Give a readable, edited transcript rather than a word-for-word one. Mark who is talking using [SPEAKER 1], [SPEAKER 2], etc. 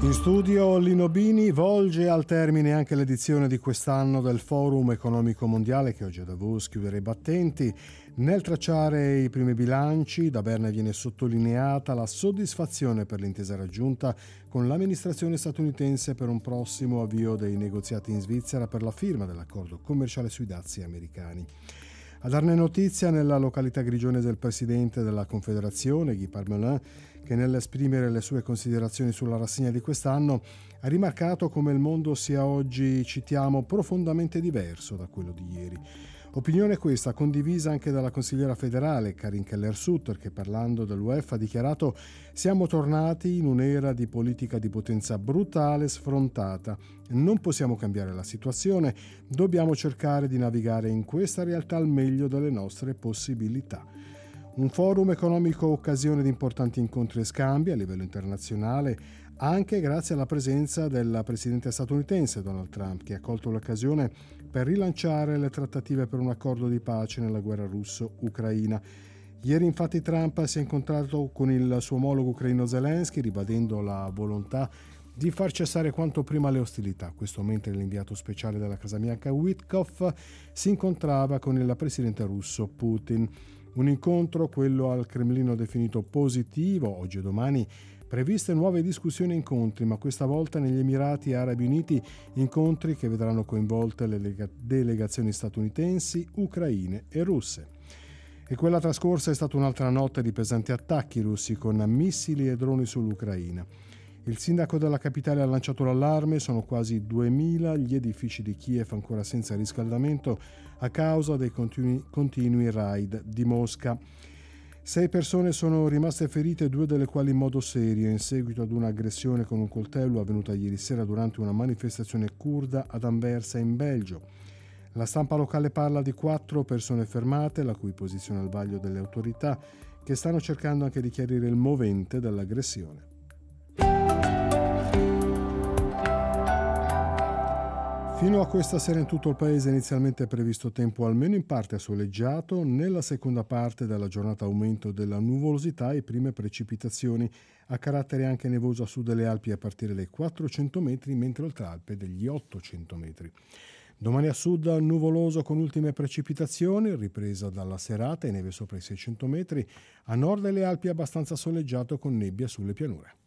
[SPEAKER 1] In studio Lino Bini. Volge al termine anche l'edizione di quest'anno del Forum Economico Mondiale che oggi a Davos chiuderà i battenti. Nel tracciare i primi bilanci da Berna viene sottolineata la soddisfazione per l'intesa raggiunta con l'amministrazione statunitense per un prossimo avvio dei negoziati in Svizzera per la firma dell'accordo commerciale sui dazi americani. A darne notizia nella località grigionese del presidente della Confederazione, Guy Parmelin, che nell'esprimere le sue considerazioni sulla rassegna di quest'anno ha rimarcato come il mondo sia oggi, citiamo, profondamente diverso da quello di ieri. Opinione questa condivisa anche dalla consigliera federale Karin Keller-Sutter, che parlando dell'UEF ha dichiarato: siamo tornati in un'era di politica di potenza brutale, sfrontata. Non possiamo cambiare la situazione, dobbiamo cercare di navigare in questa realtà al meglio delle nostre possibilità. Un forum economico occasione di importanti incontri e scambi a livello internazionale, anche grazie alla presenza del presidente statunitense Donald Trump, che ha colto l'occasione per rilanciare le trattative per un accordo di pace nella guerra russo-ucraina. Ieri infatti Trump si è incontrato con il suo omologo ucraino Zelensky, ribadendo la volontà di far cessare quanto prima le ostilità. Questo mentre l'inviato speciale della Casa Bianca Witkoff si incontrava con il presidente russo Putin. Un incontro, quello al Cremlino, definito positivo. Oggi e domani previste nuove discussioni e incontri, ma questa volta negli Emirati Arabi Uniti, incontri che vedranno coinvolte le delegazioni statunitensi, ucraine e russe. E quella trascorsa è stata un'altra notte di pesanti attacchi russi con missili e droni sull'Ucraina. Il sindaco della capitale ha lanciato l'allarme: sono quasi 2000 gli edifici di Kiev ancora senza riscaldamento a causa dei continui raid di Mosca. 6 persone sono rimaste ferite, 2 delle quali in modo serio, in seguito ad un'aggressione con un coltello avvenuta ieri sera durante una manifestazione curda ad Anversa in Belgio. La stampa locale parla di 4 persone fermate, la cui posizione al vaglio delle autorità, che stanno cercando anche di chiarire il movente dell'aggressione. Fino a questa sera in tutto il paese inizialmente è previsto tempo almeno in parte soleggiato, nella seconda parte della giornata aumento della nuvolosità e prime precipitazioni a carattere anche nevoso a sud delle Alpi a partire dai 400 metri, mentre oltre Alpe degli 800 metri. Domani a sud nuvoloso con ultime precipitazioni, ripresa dalla serata e neve sopra i 600 metri, a nord delle Alpi abbastanza soleggiato con nebbia sulle pianure.